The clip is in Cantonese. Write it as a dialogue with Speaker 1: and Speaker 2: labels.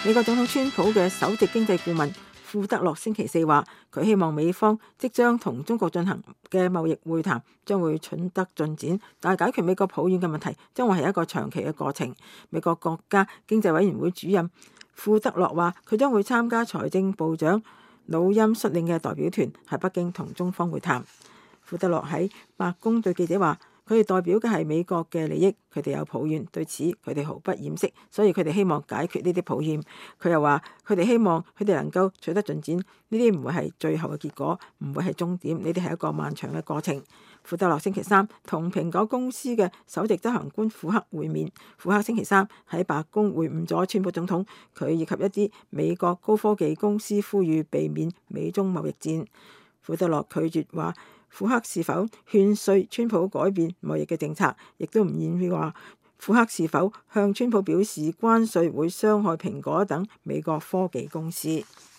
Speaker 1: 美國總統川普嘅首席經濟顧問庫德洛星期四話，佢希望美方即將同中國進行嘅貿易會談將會取得進展，但係解決美國抱怨嘅問題將會係一個長期嘅過程。美國國家經濟委員會主任庫德洛話，佢將會參加財政部長努欽率領嘅代表團喺北京同中方會談。庫德洛喺白宮對記者話，佢哋代表嘅係美國嘅利益，佢哋有抱怨，對此佢哋毫不掩飾，所以佢哋希望解決呢啲抱怨。佢又話，佢哋希望佢哋能夠取得進展，呢啲唔會係最後嘅結果，唔會係終點，呢啲係一個漫長嘅過程。庫德洛星期三同蘋果公司嘅首席執行官庫克會面，庫克星期三喺白宮會晤咗川普總統，佢以及一啲美國高科技公司呼籲避免美中貿易戰。庫德洛拒絕話庫克是否勸說川普改變貿易嘅政策，亦都唔願意話庫克是否向川普表示關稅會傷害蘋果等美國科技公司。